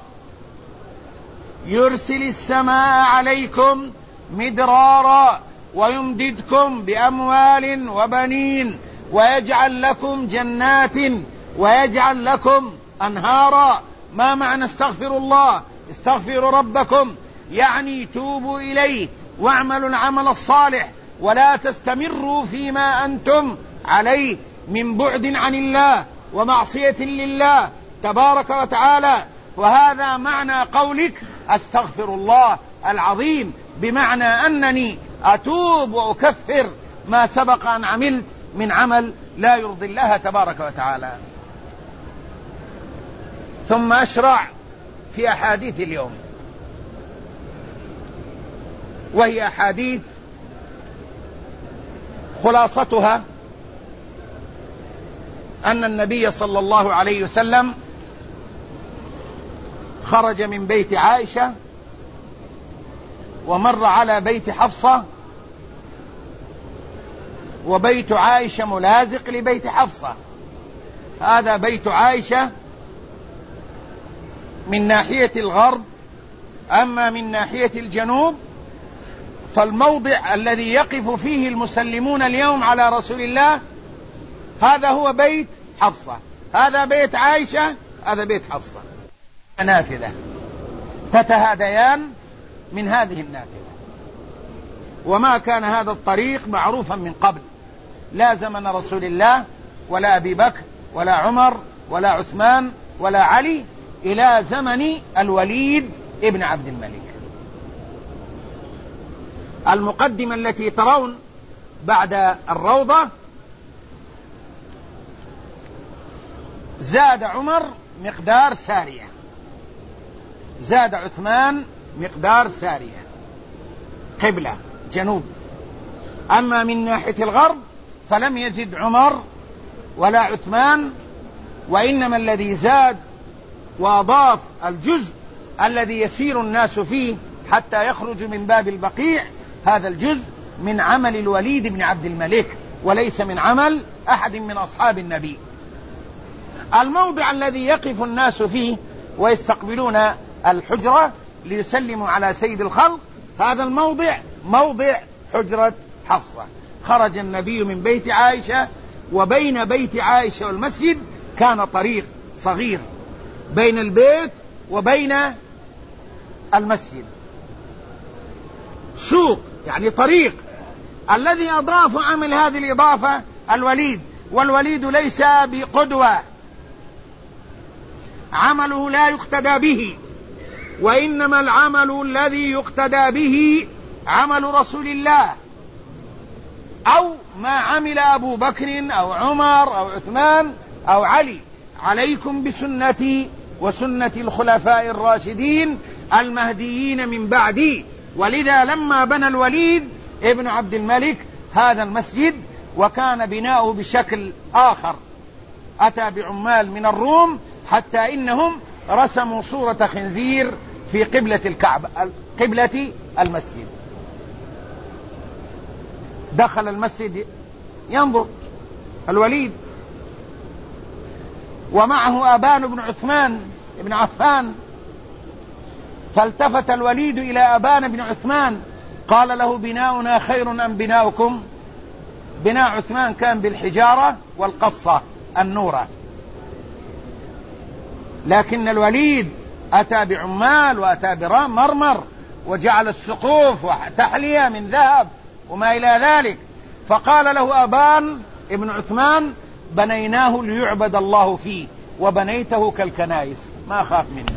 يرسل السماء عليكم مدرارا ويمددكم بأموال وبنين ويجعل لكم جنات ويجعل لكم أنهارا. ما معنى استغفروا الله؟ استغفروا ربكم يعني توبوا إليه واعملوا العمل الصالح، ولا تستمروا فيما أنتم عليه من بعد عن الله ومعصية لله تبارك وتعالى. وهذا معنى قولك استغفر الله العظيم، بمعنى أنني أتوب وأكفر ما سبق أن عملت من عمل لا يرضي الله تبارك وتعالى. ثم أشرع في أحاديث اليوم، وهي أحاديث خلاصتها أن النبي صلى الله عليه وسلم خرج من بيت عائشة ومر على بيت حفصة، وبيت عائشة ملازق لبيت حفصة. هذا بيت عائشة من ناحية الغرب، أما من ناحية الجنوب فالموضع الذي يقف فيه المسلمون اليوم على رسول الله هذا هو بيت حفصة. هذا بيت عائشة، هذا بيت حفصة. نافذة تتهاديان من هذه النافذة. وما كان هذا الطريق معروفا من قبل، لا زمن رسول الله ولا أبي بكر ولا عمر ولا عثمان ولا علي، إلى زمن الوليد ابن عبد الملك. المقدمة التي ترون بعد الروضة: زاد عمر مقدار سارية، زاد عثمان مقدار سارية، قبلة جنوب. أما من ناحية الغرب فلم يزد عمر ولا عثمان، وإنما الذي زاد وأضاف الجزء الذي يسير الناس فيه حتى يخرج من باب البقيع، هذا الجزء من عمل الوليد بن عبد الملك وليس من عمل أحد من أصحاب النبي. الموضع الذي يقف الناس فيه ويستقبلون الحجرة ليسلموا على سيد الخلق، هذا الموضع موضع حجرة حفصة. خرج النبي من بيت عائشة، وبين بيت عائشة والمسجد كان طريق صغير بين البيت وبين المسجد، سوق يعني طريق. الذي أضاف عمل هذه الإضافة الوليد، والوليد ليس بقدوة، عمله لا يقتدى به، وإنما العمل الذي يقتدى به عمل رسول الله، أو ما عمل أبو بكر أو عمر أو عثمان أو علي. عليكم بسنتي وسنة الخلفاء الراشدين المهديين من بعدي. ولذا لما بنى الوليد ابن عبد الملك هذا المسجد، وكان بناؤه بشكل آخر، أتى بعمال من الروم حتى إنهم رسموا صورة خنزير في قبلة الكعبة، قبلة المسجد. دخل المسجد ينظر الوليد، ومعه أبان بن عثمان بن عفان، فالتفت الوليد إلى أبان بن عثمان قال له: بناؤنا خير أم بناؤكم؟ بناء عثمان كان بالحجارة والقصة النورة، لكن الوليد أتى بعمال وأتى بمرمر وجعل السقوف وتحلية من ذهب وما إلى ذلك. فقال له أبان ابن عثمان: بنيناه ليعبد الله فيه وبنيته كالكنائس، ما أخاف منه.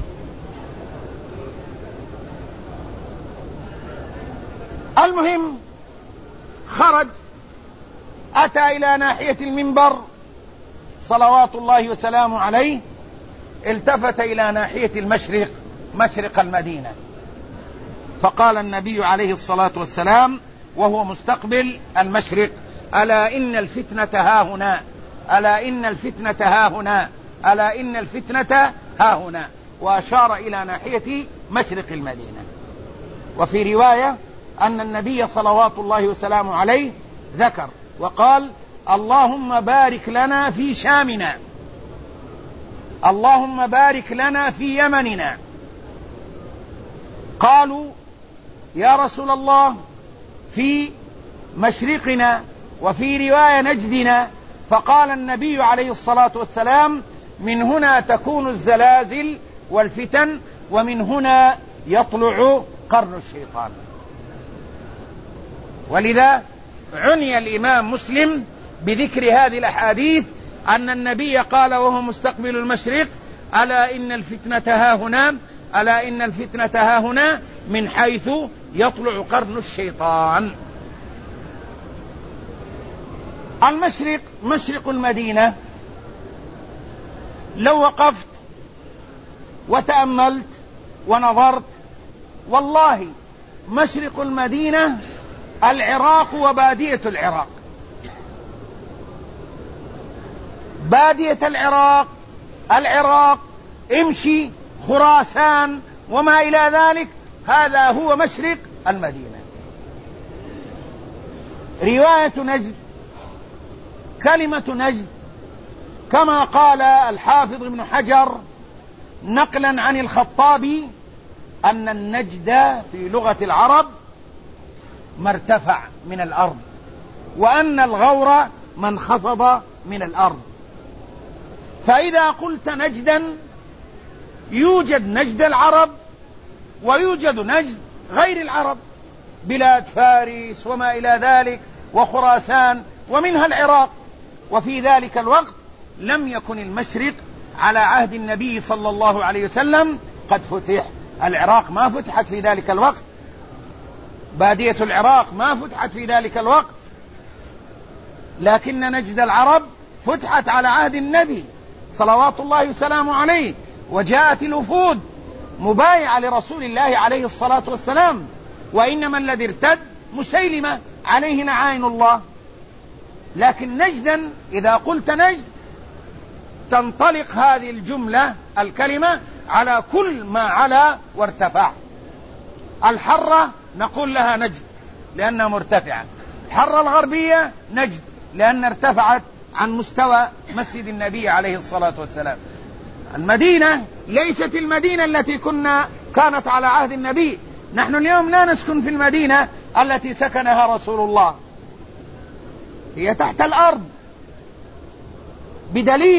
المهم خرج، أتى إلى ناحية المنبر صلوات الله وسلامه عليه، التفت إلى ناحية المشرق، مشرق المدينة، فقال النبي عليه الصلاة والسلام وهو مستقبل المشرق: ألا إن الفتنة ها هنا، ألا إن الفتنة ها هنا، ألا إن الفتنة ها هنا، وأشار إلى ناحية مشرق المدينة. وفي رواية أن النبي صلوات الله وسلامه عليه ذكر وقال: اللهم بارك لنا في شامنا، اللهم بارك لنا في يمننا. قالوا: يا رسول الله في مشرقنا، وفي رواية نجدنا. فقال النبي عليه الصلاة والسلام: من هنا تكون الزلازل والفتن، ومن هنا يطلع قرن الشيطان. ولذا عني الإمام مسلم بذكر هذه الأحاديث أن النبي قال وهو مستقبل المشرق: ألا إن الفتنة ها هنا، ألا إن الفتنة ها هنا، من حيث يطلع قرن الشيطان. المشرق مشرق المدينة، لو وقفت وتأملت ونظرت، والله مشرق المدينة العراق وبادية العراق، بادية العراق امشي خراسان وما إلى ذلك، هذا هو مشرق المدينة. رواية نجد، كلمة نجد كما قال الحافظ ابن حجر نقلا عن الخطابي أن النجد في لغة العرب ما ارتفع من الأرض، وأن الغور ما انخفض من الأرض. فإذا قلت نجدا يوجد نجد العرب ويوجد نجد غير العرب، بلاد فارس وما إلى ذلك وخراسان ومنها العراق. وفي ذلك الوقت لم يكن المشرق على عهد النبي صلى الله عليه وسلم قد فتح. العراق ما فتحت في ذلك الوقت، بادية العراق ما فتحت في ذلك الوقت، لكن نجد العرب فتحت على عهد النبي صلوات الله وسلامه عليه، وجاءت الوفود مبايعة لرسول الله عليه الصلاة والسلام. وإنما الذي ارتد مسيلمة عليه لعائن الله. لكن نجدا إذا قلت نجد تنطلق هذه الجملة الكلمة على كل ما علا وارتفع. الحرة نقول لها نجد لأنها مرتفعة، الحرة الغربية نجد لأنها ارتفعت عن مستوى مسجد النبي عليه الصلاة والسلام. المدينة ليست المدينة التي كانت على عهد النبي. نحن اليوم لا نسكن في المدينة التي سكنها رسول الله، هي تحت الأرض، بدليل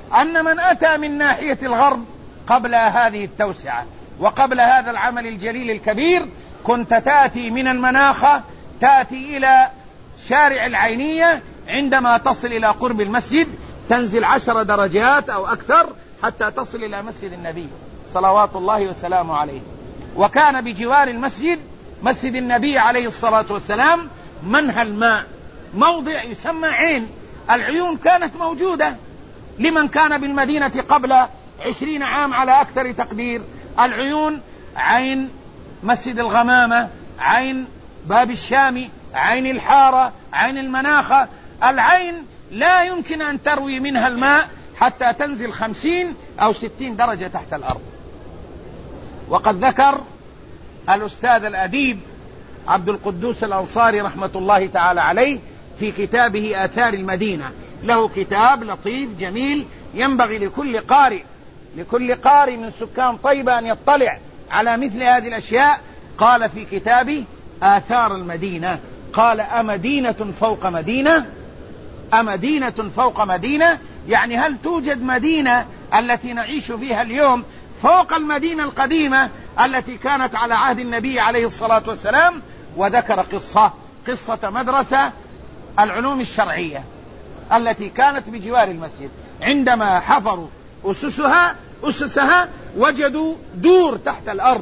أن من أتى من ناحية الغرب قبل هذه التوسعة وقبل هذا العمل الجليل الكبير، كنت تأتي من المناخة، تأتي إلى شارع العينية، عندما تصل إلى قرب المسجد تنزل 10 درجات أو أكثر حتى تصل إلى مسجد النبي صلوات الله وسلامه عليه. وكان بجوار المسجد، مسجد النبي عليه الصلاة والسلام، منهى الماء، موضع يسمى عين. العيون كانت موجودة لمن كان بالمدينة قبل 20 عام على أكثر تقدير. العيون: عين مسجد الغمامة، عين باب الشام، عين الحارة، عين المناخة. العين لا يمكن أن تروي منها الماء حتى تنزل 50 أو 60 درجة تحت الأرض. وقد ذكر الأستاذ الأديب عبد القدوس الأنصاري رحمة الله تعالى عليه في كتابه آثار المدينة، له كتاب لطيف جميل ينبغي لكل قارئ من سكان طيبة أن يطلع على مثل هذه الأشياء. قال في كتابه آثار المدينة، قال: أمدينة فوق مدينة؟ أمدينة فوق مدينة؟ يعني هل توجد مدينة التي نعيش فيها اليوم فوق المدينة القديمة التي كانت على عهد النبي عليه الصلاة والسلام؟ وذكر قصة مدرسة العلوم الشرعية التي كانت بجوار المسجد. عندما حفروا أسسها وجدوا دور تحت الأرض،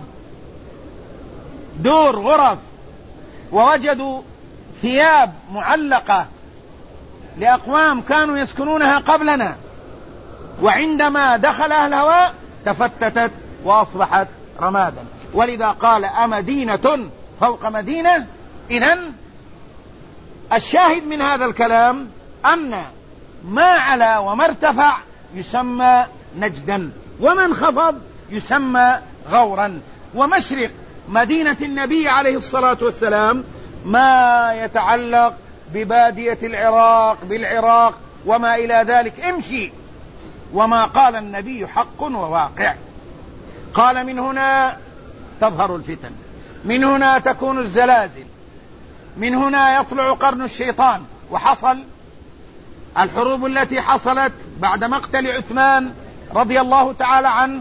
دور غرف، ووجدوا ثياب معلقة لأقوام كانوا يسكنونها قبلنا، وعندما دخل الهواء تفتتت وأصبحت رمادا. ولذا قال: أمدينة فوق مدينة. إذن الشاهد من هذا الكلام أن ما علا وما ارتفع يسمى نجدا، وما انخفض يسمى غورا. ومشرق مدينة النبي عليه الصلاة والسلام ما يتعلق ببادية العراق، بالعراق وما إلى ذلك. امشي، وما قال النبي حق وواقع. قال: من هنا تظهر الفتن، من هنا تكون الزلازل، من هنا يطلع قرن الشيطان. وحصل الحروب التي حصلت بعد مقتل عثمان رضي الله تعالى عنه،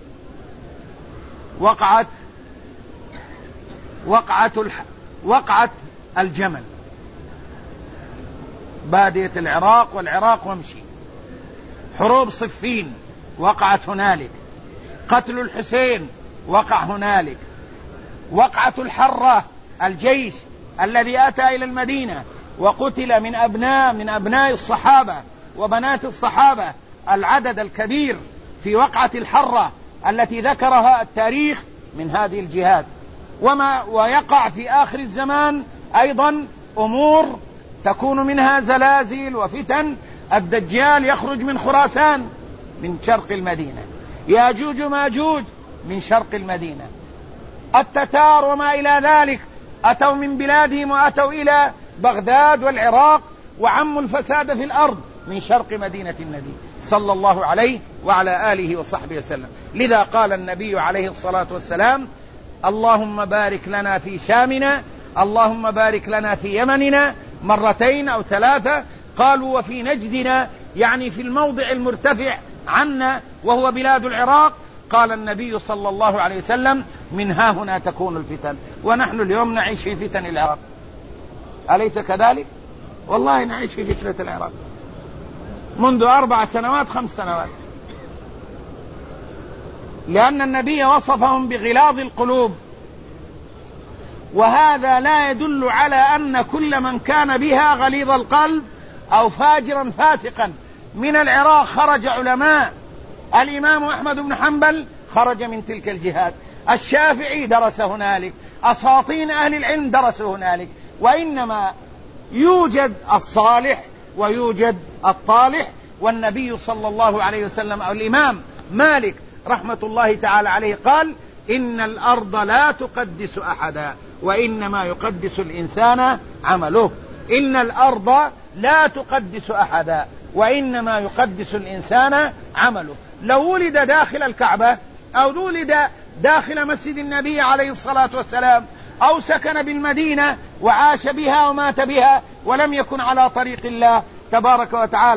وقعت الجمل، بادية العراق والعراق وامشي. حروب صفين وقعت هنالك، قتل الحسين وقع هنالك، وقعة الحرة، الجيش الذي أتى إلى المدينة وقتل من أبناء الصحابة وبنات الصحابة العدد الكبير في وقعة الحرة التي ذكرها التاريخ من هذه الجهات. ويقع في آخر الزمان أيضا أمور تكون منها زلازل وفتن. الدجال يخرج من خراسان من شرق المدينة، ياجوج وماجوج من شرق المدينة، التتار وما إلى ذلك أتوا من بلادهم وأتوا إلى بغداد والعراق وعموا الفساد في الأرض من شرق مدينة النبي صلى الله عليه وعلى آله وصحبه وسلم. لذا قال النبي عليه الصلاة والسلام: اللهم بارك لنا في شامنا، اللهم بارك لنا في يمننا، مرتين أو 3. قالوا: وفي نجدنا، يعني في الموضع المرتفع عنا وهو بلاد العراق. قال النبي صلى الله عليه وسلم: من ها هنا تكون الفتن. ونحن اليوم نعيش في فتن العراق، أليس كذلك؟ والله نعيش في فتنة العراق منذ 4 سنوات 5 سنوات، لأن النبي وصفهم بغلاظ القلوب. وهذا لا يدل على أن كل من كان بها غليظ القلب أو فاجرا فاسقا. من العراق خرج علماء، الإمام أحمد بن حنبل خرج من تلك الجهات، الشافعي درس هنالك، أساطين أهل العلم درسوا هنالك. وإنما يوجد الصالح ويوجد الطالح. والنبي صلى الله عليه وسلم أو الإمام مالك رحمة الله تعالى عليه قال: إن الأرض لا تقدس أحدا وإنما يقدس الإنسان عمله. إن الأرض لا تقدس أحدا وإنما يقدس الإنسان عمله. لو ولد داخل الكعبة أو ولد داخل مسجد النبي عليه الصلاة والسلام أو سكن بالمدينة وعاش بها ومات بها ولم يكن على طريق الله تبارك وتعالى،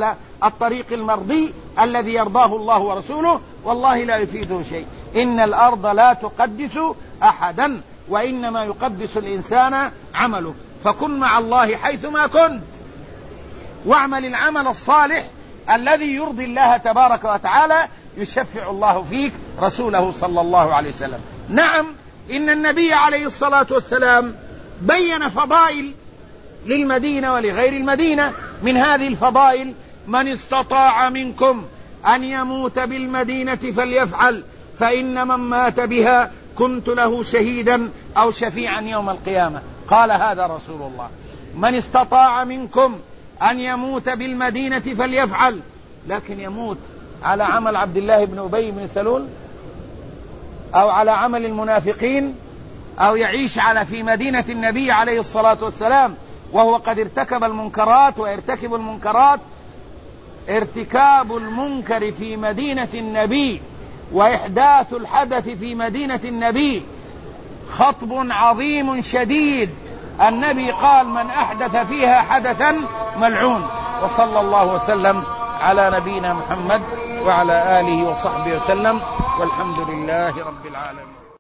الطريق المرضي الذي يرضاه الله ورسوله، والله لا يفيده شيء. إن الأرض لا تقدس أحدا، وإنما يقدس الإنسان عمله. فكن مع الله حيثما كنت، واعمل العمل الصالح الذي يرضي الله تبارك وتعالى، يشفع الله فيك رسوله صلى الله عليه وسلم. نعم، إن النبي عليه الصلاة والسلام بين فضائل للمدينة ولغير المدينة. من هذه الفضائل: من استطاع منكم أن يموت بالمدينة فليفعل، فإن من مات بها كنت له شهيدا أو شفيعا يوم القيامة. قال هذا رسول الله: من استطاع منكم أن يموت بالمدينة فليفعل. لكن يموت على عمل عبد الله بن أبي بن سلول، أو على عمل المنافقين، أو يعيش في مدينة النبي عليه الصلاة والسلام وهو قد ارتكب المنكرات ويرتكب المنكرات. ارتكاب المنكر في مدينة النبي وإحداث الحدث في مدينة النبي خطب عظيم شديد. النبي قال: من أحدث فيها حدثا ملعون. وصلى الله وسلم على نبينا محمد وعلى آله وصحبه وسلم، والحمد لله رب العالمين.